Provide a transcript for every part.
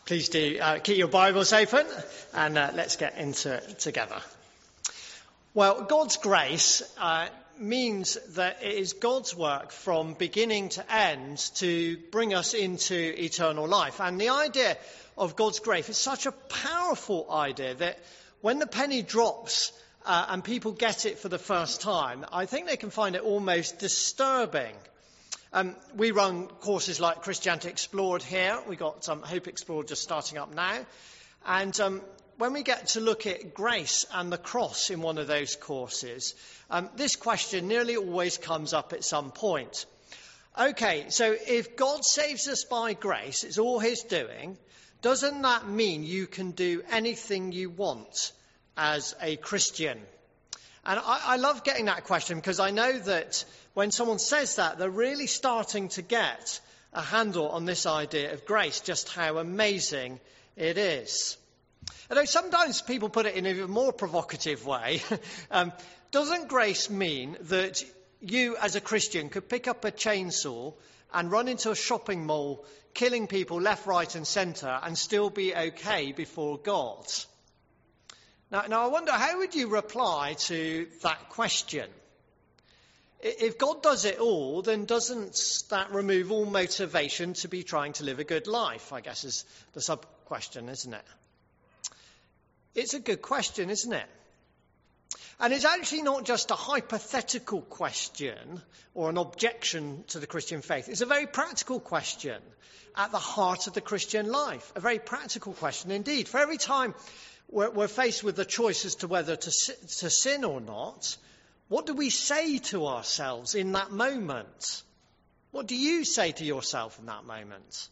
Please do keep your Bibles open and let's get into it together. Well, God's grace means that it is God's work from beginning to end to bring us into eternal life. And the idea of God's grace is such a powerful idea that when the penny drops and people get it for the first time, I think they can find it almost disturbing. We run courses like Christianity Explored here. We've got Hope Explored just starting up now. And when we get to look at grace and the cross in one of those courses, this question nearly always comes up at some point. Okay, so if God saves us by grace, it's all his doing, doesn't that mean you can do anything you want as a Christian? And I love getting that question because I know that when someone says that, they're really starting to get a handle on this idea of grace, just how amazing it is. Although sometimes people put it in an even more provocative way. Doesn't grace mean that you as a Christian could pick up a chainsaw and run into a shopping mall, killing people left, right and centre and still be okay before God? Now I wonder, how would you reply to that question? If God does it all, then doesn't that remove all motivation to be trying to live a good life, I guess is the sub-question, isn't it? It's a good question, isn't it? And it's actually not just a hypothetical question or an objection to the Christian faith. It's a very practical question at the heart of the Christian life. A very practical question indeed. For every time we're faced with the choice as to whether to sin or not, what do we say to ourselves in that moment? What do you say to yourself in that moment?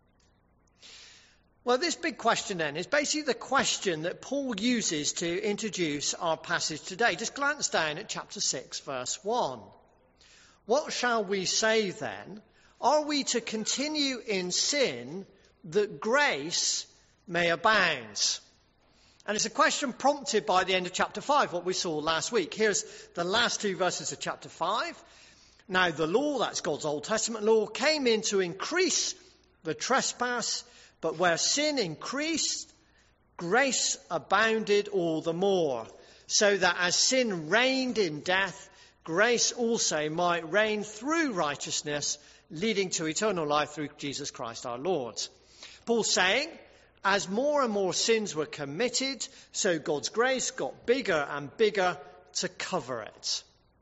Well, this big question then is basically the question that Paul uses to introduce our passage today. Just glance down at chapter 6, verse 1. What shall we say then? Are we to continue in sin that grace may abound? And it's a question prompted by the end of chapter 5, what we saw last week. Here's the last two verses of chapter 5. Now the law, that's God's Old Testament law, came in to increase the trespass, but where sin increased, grace abounded all the more, so that as sin reigned in death, grace also might reign through righteousness, leading to eternal life through Jesus Christ our Lord. Paul's saying, as more and more sins were committed, so God's grace got bigger and bigger to cover it.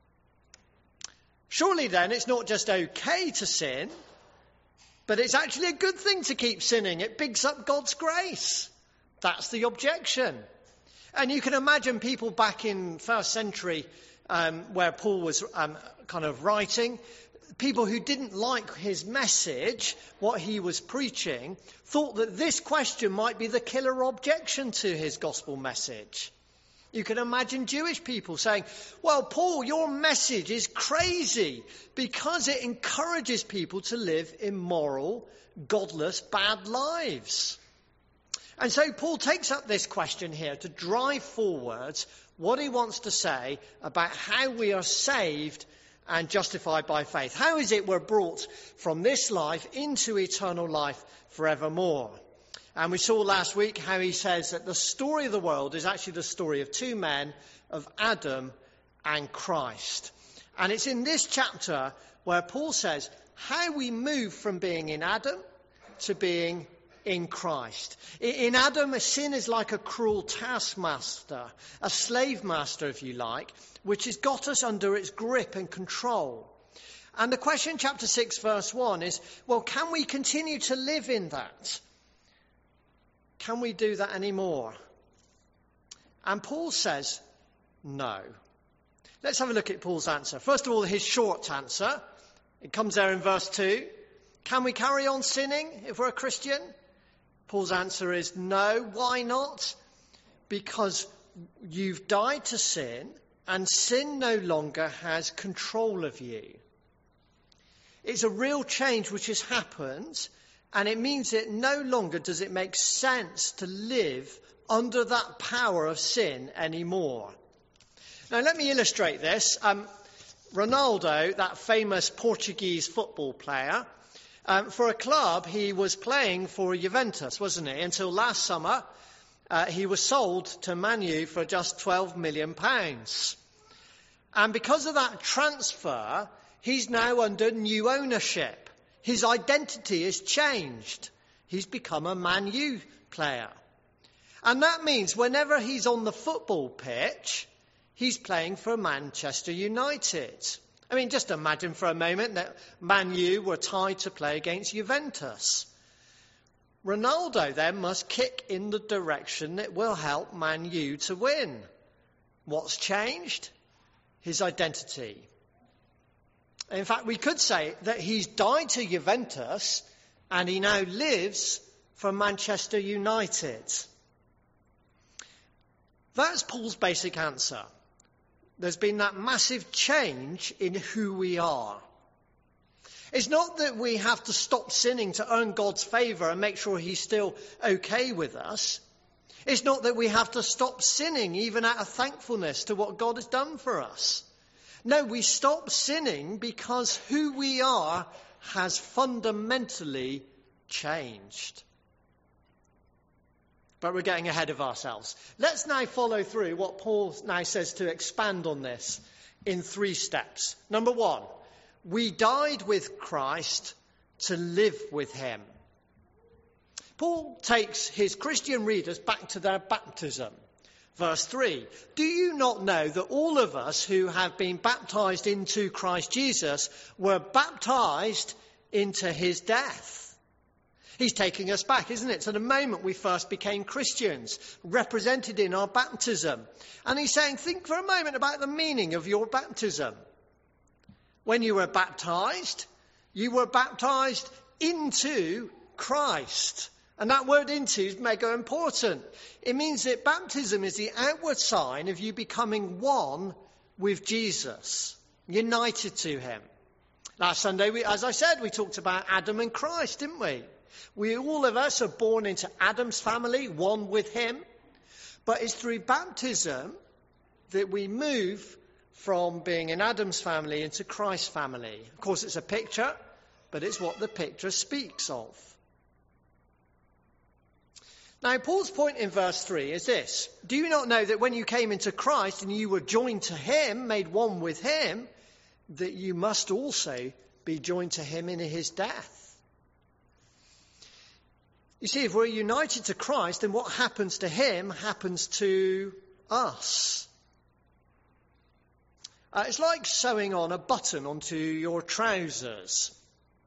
Surely then it's not just okay to sin, but it's actually a good thing to keep sinning. It bigs up God's grace. That's the objection. And you can imagine people back in first century where Paul was kind of writing, people who didn't like his message, what he was preaching, thought that this question might be the killer objection to his gospel message. You can imagine Jewish people saying, well, Paul, your message is crazy because it encourages people to live immoral, godless, bad lives. And so Paul takes up this question here to drive forward what he wants to say about how we are saved and justified by faith. How is it we're brought from this life into eternal life forevermore? And we saw last week how he says that the story of the world is actually the story of two men, of Adam and Christ. And it's in this chapter where Paul says how we move from being in Adam to being in Christ. In Adam, a sin is like a cruel taskmaster, a slave master, if you like, which has got us under its grip and control. And the question in chapter 6, verse 1 is, well, can we continue to live in that? Can we do that anymore? And Paul says, no. Let's have a look at Paul's answer. First of all, his short answer. It comes there in verse 2. Can we carry on sinning if we're a Christian? Paul's answer is no. Why not? Because you've died to sin and sin no longer has control of you. It's a real change which has happened, and it means that no longer does it make sense to live under that power of sin anymore. Now let me illustrate this. Ronaldo, that famous Portuguese football player, For a club, he was playing for Juventus, wasn't he? Until last summer, he was sold to Man U for just £12 million. And because of that transfer, he's now under new ownership. His identity has changed. He's become a Man U player. And that means whenever he's on the football pitch, he's playing for Manchester United. I mean, just imagine for a moment that Man U were tied to play against Juventus. Ronaldo then must kick in the direction that will help Man U to win. What's changed? His identity. In fact, we could say that he's died to Juventus and he now lives for Manchester United. That's Paul's basic answer. There's been that massive change in who we are. It's not that we have to stop sinning to earn God's favour and make sure he's still okay with us. It's not that we have to stop sinning even out of thankfulness to what God has done for us. No, we stop sinning because who we are has fundamentally changed. But we're getting ahead of ourselves. Let's now follow through what Paul now says to expand on this in 3 steps. Number 1, we died with Christ to live with him. Paul takes his Christian readers back to their baptism. Verse 3, do you not know that all of us who have been baptized into Christ Jesus were baptized into his death? He's taking us back, isn't it, to the moment we first became Christians, represented in our baptism. And he's saying, think for a moment about the meaning of your baptism. When you were baptized into Christ. And that word into is mega important. It means that baptism is the outward sign of you becoming one with Jesus, united to him. Last Sunday, as I said, we talked about Adam and Christ, didn't we? All of us are born into Adam's family, one with him. But it's through baptism that we move from being in Adam's family into Christ's family. Of course, it's a picture, but it's what the picture speaks of. Now, Paul's point in verse 3 is this. Do you not know that when you came into Christ and you were joined to him, made one with him, that you must also be joined to him in his death? You see, if we're united to Christ, then what happens to him happens to us. It's like sewing on a button onto your trousers.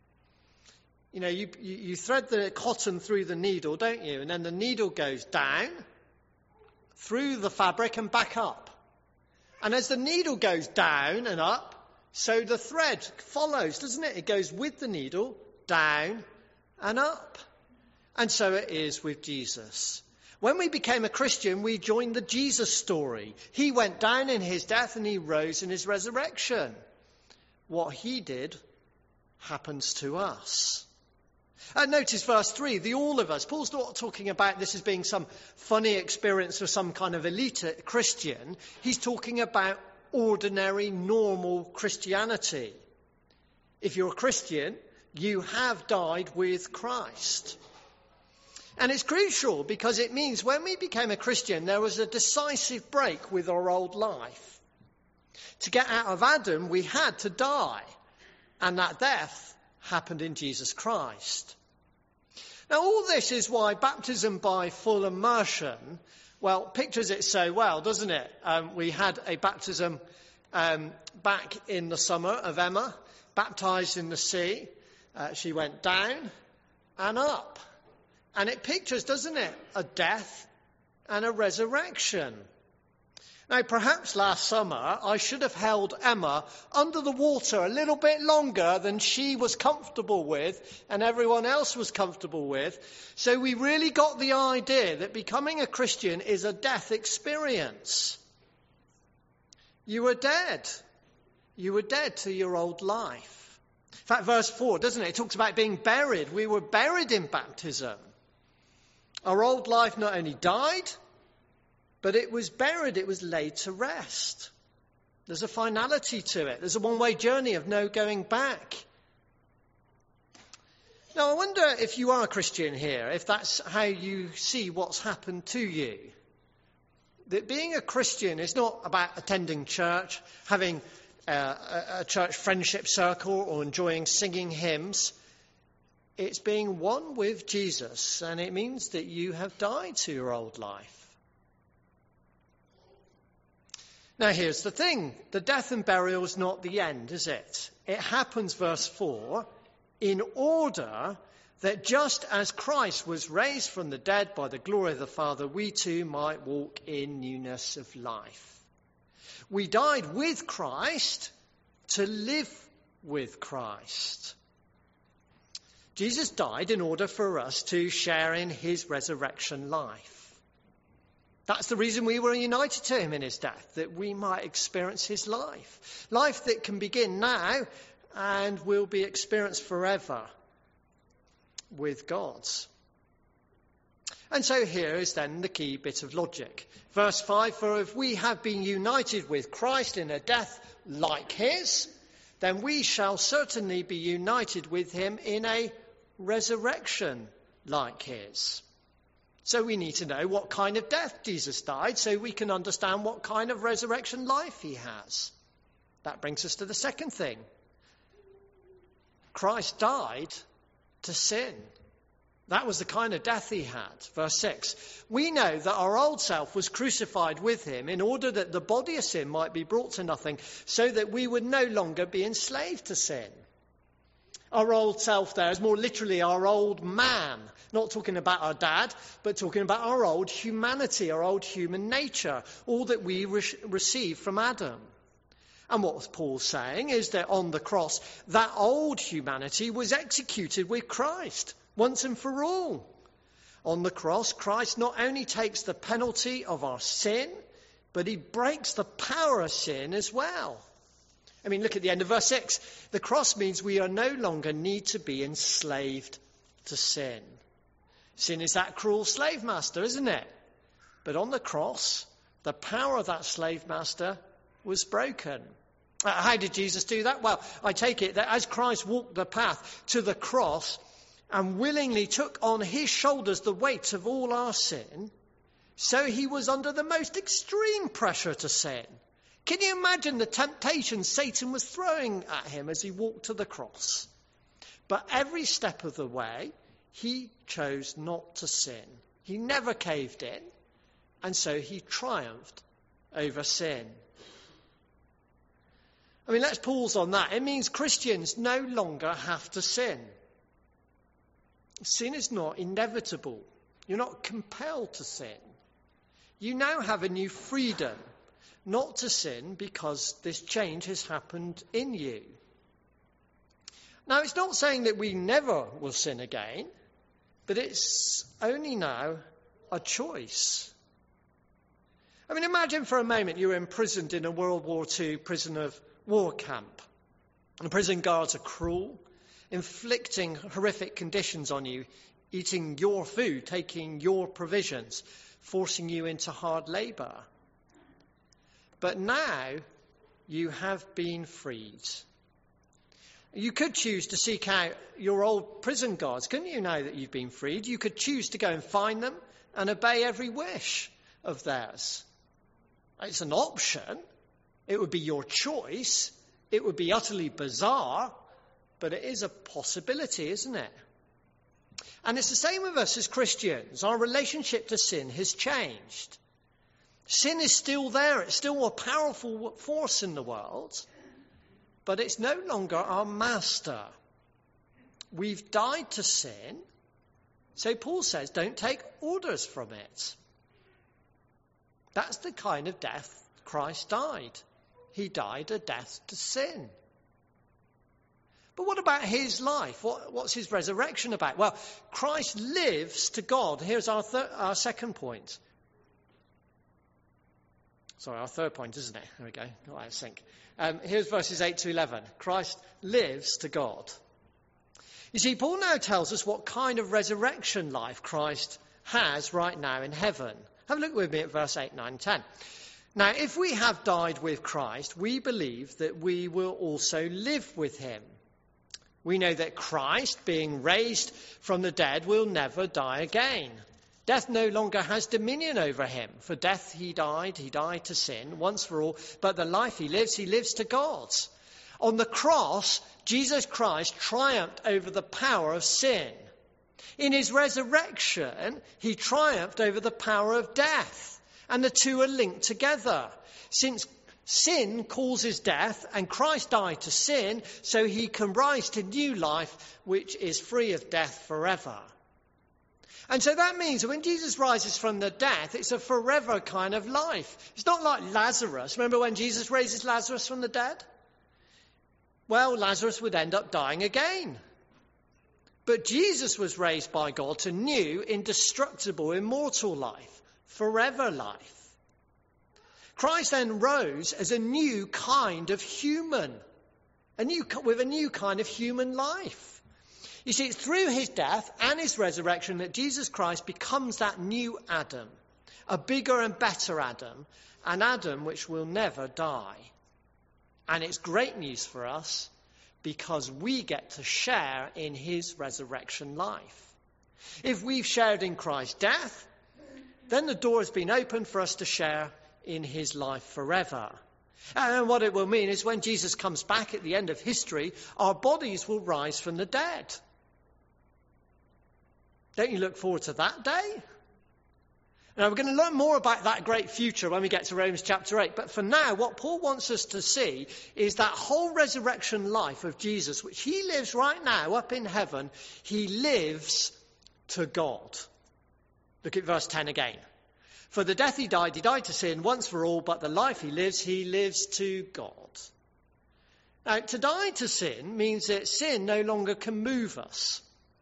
You know, you thread the cotton through the needle, don't you? And then the needle goes down through the fabric and back up. And as the needle goes down and up, so the thread follows, doesn't it? It goes with the needle, down and up. And so it is with Jesus. When we became a Christian, we joined the Jesus story. He went down in his death and he rose in his resurrection. What he did happens to us. And notice verse 3, the all of us. Paul's not talking about this as being some funny experience for some kind of elite Christian. He's talking about ordinary, normal Christianity. If you're a Christian, you have died with Christ. And it's crucial because it means when we became a Christian, there was a decisive break with our old life. To get out of Adam, we had to die. And that death happened in Jesus Christ. Now, all this is why baptism by full immersion, well, pictures it so well, doesn't it? We had a baptism back in the summer of Emma, baptized in the sea. She went down and up. And it pictures, doesn't it, a death and a resurrection. Now, perhaps last summer I should have held Emma under the water a little bit longer than she was comfortable with and everyone else was comfortable with. So we really got the idea that becoming a Christian is a death experience. You were dead. You were dead to your old life. In fact, verse 4, doesn't it? It talks about being buried. We were buried in baptism. Our old life not only died, but it was buried, it was laid to rest. There's a finality to it. There's a one-way journey of no going back. Now, I wonder if you are a Christian here, if that's how you see what's happened to you. That being a Christian is not about attending church, having a church friendship circle or enjoying singing hymns. It's being one with Jesus, and it means that you have died to your old life. Now, here's the thing. The death and burial is not the end, is it? It happens, verse 4, in order that just as Christ was raised from the dead by the glory of the Father, we too might walk in newness of life. We died with Christ to live with Christ. Jesus died in order for us to share in his resurrection life. That's the reason we were united to him in his death, that we might experience his life. Life that can begin now and will be experienced forever with God's. And so here is then the key bit of logic. Verse 5, for if we have been united with Christ in a death like his, then we shall certainly be united with him in a resurrection like his. So we need to know what kind of death Jesus died so we can understand what kind of resurrection life he has. That brings us to the second thing. Christ died to sin. That was the kind of death he had. Verse 6. We know that our old self was crucified with him in order that the body of sin might be brought to nothing, so that we would no longer be enslaved to sin. Our old self there is more literally our old man. Not talking about our dad, but talking about our old humanity, our old human nature, all that we received from Adam. And what Paul's saying is that on the cross, that old humanity was executed with Christ, once and for all. On the cross, Christ not only takes the penalty of our sin, but he breaks the power of sin as well. I mean, look at the end of verse 6. The cross means we are no longer need to be enslaved to sin. Sin is that cruel slave master, isn't it? But on the cross, the power of that slave master was broken. How did Jesus do that? Well, I take it that as Christ walked the path to the cross and willingly took on his shoulders the weight of all our sin, so he was under the most extreme pressure to sin. Can you imagine the temptation Satan was throwing at him as he walked to the cross? But every step of the way, he chose not to sin. He never caved in, and so he triumphed over sin. I mean, let's pause on that. It means Christians no longer have to sin. Sin is not inevitable. You're not compelled to sin. You now have a new freedom not to sin because this change has happened in you. Now, it's not saying that we never will sin again, but it's only now a choice. I mean, imagine for a moment you're imprisoned in a World War II prisoner of war camp. The prison guards are cruel, inflicting horrific conditions on you, eating your food, taking your provisions, forcing you into hard labour. But now you have been freed. You could choose to seek out your old prison guards, couldn't you, now that you've been freed? You could choose to go and find them and obey every wish of theirs. It's an option. It would be your choice. It would be utterly bizarre, but it is a possibility, isn't it? And it's the same with us as Christians. Our relationship to sin has changed. Sin is still there. It's still a powerful force in the world, but it's no longer our master. We've died to sin, so Paul says, don't take orders from it. That's the kind of death Christ died. He died a death to sin. But what about his life? What's his resurrection about? Well, Christ lives to God. Here's our second point. Sorry, our third point, isn't it? There we go. Got out of sync. Here's verses 8 to 11. Christ lives to God. You see, Paul now tells us what kind of resurrection life Christ has right now in heaven. Have a look with me at verse 8, 9, 10. Now, if we have died with Christ, we believe that we will also live with him. We know that Christ, being raised from the dead, will never die again. Death no longer has dominion over him. For death he died to sin once for all, but the life he lives to God. On the cross, Jesus Christ triumphed over the power of sin. In his resurrection, he triumphed over the power of death. And the two are linked together. Since sin causes death and Christ died to sin, so he can rise to new life, which is free of death forever. And so that means that when Jesus rises from the death, it's a forever kind of life. It's not like Lazarus. Remember when Jesus raises Lazarus from the dead? Well, Lazarus would end up dying again. But Jesus was raised by God to new, indestructible, immortal life, forever life. Christ then rose as a new kind of human, with a new kind of human life. You see, it's through his death and his resurrection that Jesus Christ becomes that new Adam, a bigger and better Adam, an Adam which will never die. And it's great news for us because we get to share in his resurrection life. If we've shared in Christ's death, then the door has been opened for us to share in his life forever. And what it will mean is when Jesus comes back at the end of history, our bodies will rise from the dead. Don't you look forward to that day? Now, we're going to learn more about that great future when we get to Romans chapter 8. But for now, what Paul wants us to see is that whole resurrection life of Jesus, which he lives right now up in heaven, he lives to God. Look at verse 10 again. For the death he died to sin once for all, but the life he lives to God. Now, to die to sin means that sin no longer can move us.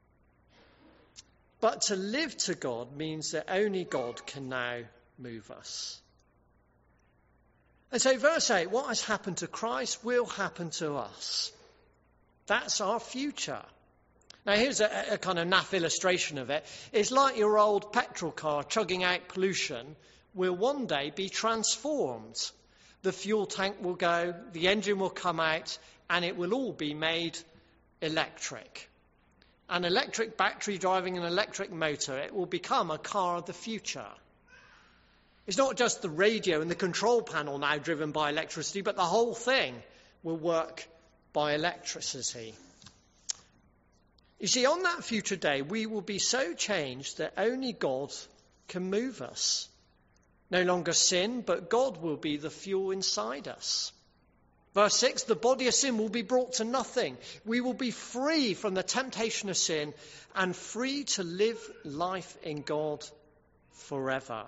But to live to God means that only God can now move us. And so verse 8, what has happened to Christ will happen to us. That's our future. Now here's a kind of naff illustration of it. It's like your old petrol car chugging out pollution will one day be transformed. The fuel tank will go, the engine will come out, and it will all be made electric. An electric battery driving an electric motor, it will become a car of the future. It's not just the radio and the control panel now driven by electricity, but the whole thing will work by electricity. You see, on that future day, we will be so changed that only God can move us. No longer sin, but God will be the fuel inside us. Verse 6, the body of sin will be brought to nothing. We will be free from the temptation of sin and free to live life in God forever.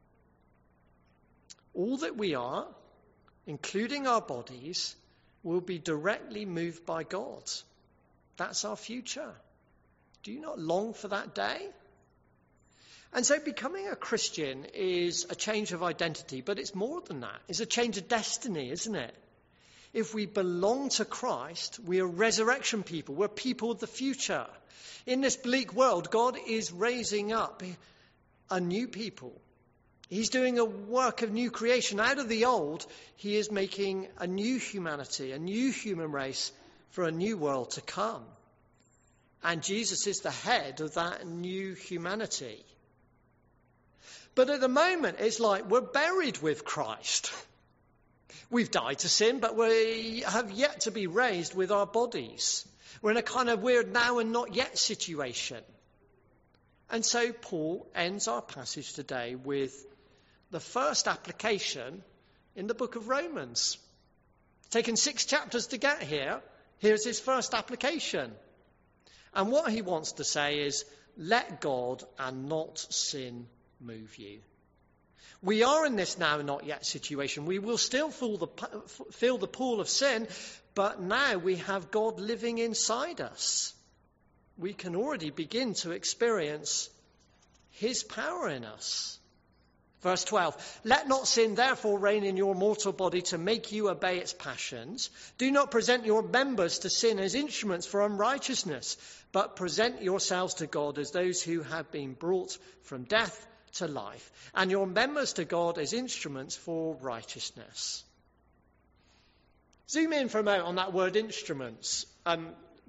All that we are, including our bodies, will be directly moved by God. That's our future. Do you not long for that day? And so becoming a Christian is a change of identity, but it's more than that. It's a change of destiny, isn't it? If we belong to Christ, we are resurrection people. We're people of the future. In this bleak world, God is raising up a new people. He's doing a work of new creation. Out of the old, he is making a new humanity, a new human race for a new world to come. And Jesus is the head of that new humanity. But at the moment, it's like we're buried with Christ. We've died to sin, but we have yet to be raised with our bodies. We're in a kind of weird now and not yet situation. And so Paul ends our passage today with the first application in the book of Romans. It's taken 6 chapters to get here. Here's his first application. And what he wants to say is, let God and not sin move you. We are in this now and not yet situation. We will still feel the pull of sin, but now we have God living inside us. We can already begin to experience his power in us. Verse 12, let not sin therefore reign in your mortal body to make you obey its passions. Do not present your members to sin as instruments for unrighteousness, but present yourselves to God as those who have been brought from death to life, and your members to God as instruments for righteousness. Zoom in for a moment on that word instruments.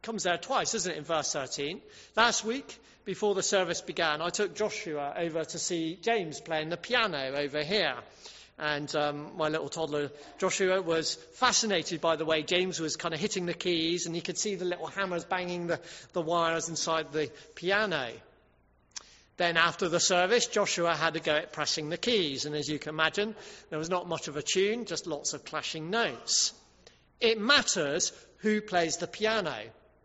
comes there twice, doesn't it, in verse 13? Last week, before the service began, I took Joshua over to see James playing the piano over here. And my little toddler, Joshua, was fascinated by the way James was kind of hitting the keys, and he could see the little hammers banging the wires inside the piano. Then after the service, Joshua had to go at pressing the keys. And as you can imagine, there was not much of a tune, just lots of clashing notes. It matters who plays the piano.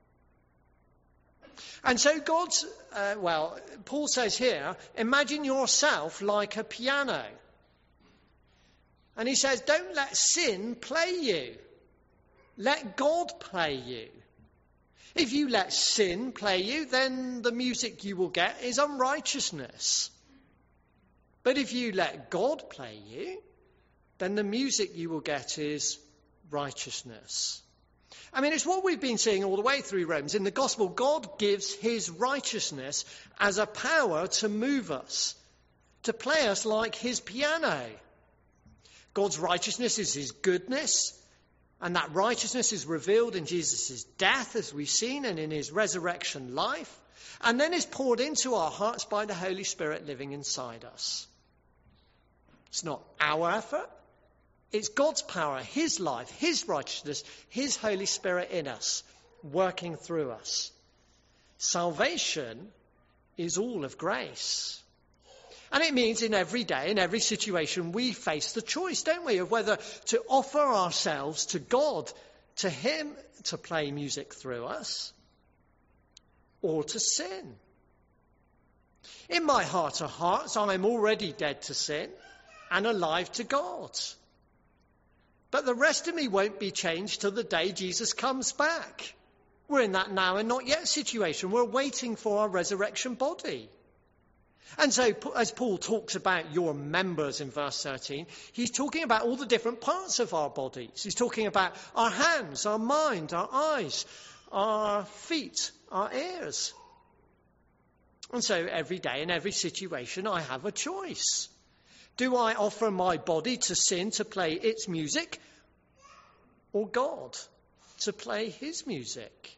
And so Paul says here, imagine yourself like a piano. And he says, don't let sin play you. Let God play you. If you let sin play you, then the music you will get is unrighteousness. But if you let God play you, then the music you will get is righteousness. I mean, it's what we've been seeing all the way through Romans. In the gospel, God gives his righteousness as a power to move us, to play us like his piano. God's righteousness is his goodness, and that righteousness is revealed in Jesus' death, as we've seen, and in his resurrection life, and then is poured into our hearts by the Holy Spirit living inside us. It's not our effort. It's God's power, his life, his righteousness, his Holy Spirit in us, working through us. Salvation is all of grace. And it means in every day, in every situation, we face the choice, don't we, of whether to offer ourselves to God, to him to play music through us, or to sin. In my heart of hearts, I'm already dead to sin and alive to God. But the rest of me won't be changed till the day Jesus comes back. We're in that now and not yet situation. We're waiting for our resurrection body. And so, as Paul talks about your members in verse 13, he's talking about all the different parts of our bodies. He's talking about our hands, our mind, our eyes, our feet, our ears. And so every day in every situation, I have a choice. Do I offer my body to sin to play its music, or God to play his music?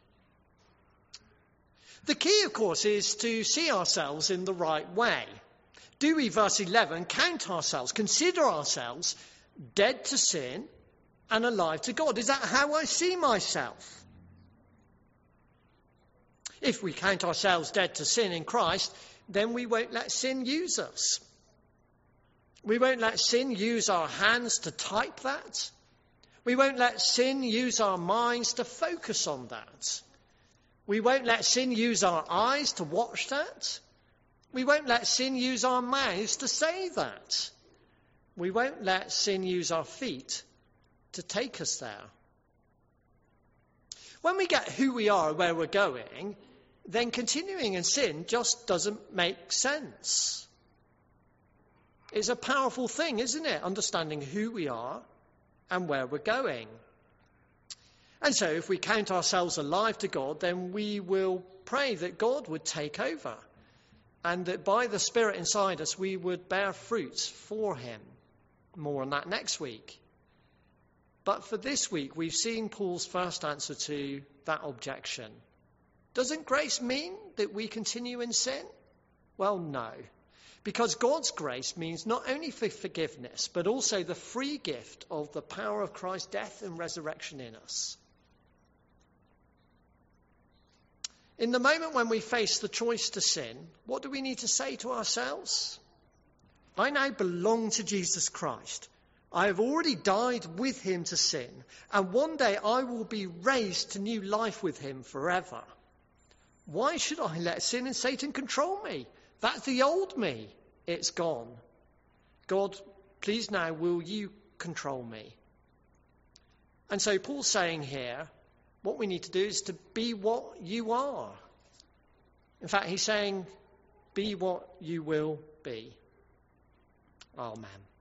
The key, of course, is to see ourselves in the right way. Do we, verse 11, count ourselves, consider ourselves dead to sin and alive to God? Is that how I see myself? If we count ourselves dead to sin in Christ, then we won't let sin use us. We won't let sin use our hands to type that. We won't let sin use our minds to focus on that. We won't let sin use our eyes to watch that. We won't let sin use our mouths to say that. We won't let sin use our feet to take us there. When we get who we are and where we're going, then continuing in sin just doesn't make sense. It's a powerful thing, isn't it? Understanding who we are and where we're going. And so if we count ourselves alive to God, then we will pray that God would take over and that by the Spirit inside us, we would bear fruits for him. More on that next week. But for this week, we've seen Paul's first answer to that objection. Doesn't grace mean that we continue in sin? Well, no. Because God's grace means not only for forgiveness, but also the free gift of the power of Christ's death and resurrection in us. In the moment when we face the choice to sin, what do we need to say to ourselves? I now belong to Jesus Christ. I have already died with him to sin, and one day I will be raised to new life with him forever. Why should I let sin and Satan control me? That's the old me. It's gone. God, please now, will you control me? And so Paul's saying here, what we need to do is to be what you are. In fact, he's saying, be what you will be. Amen.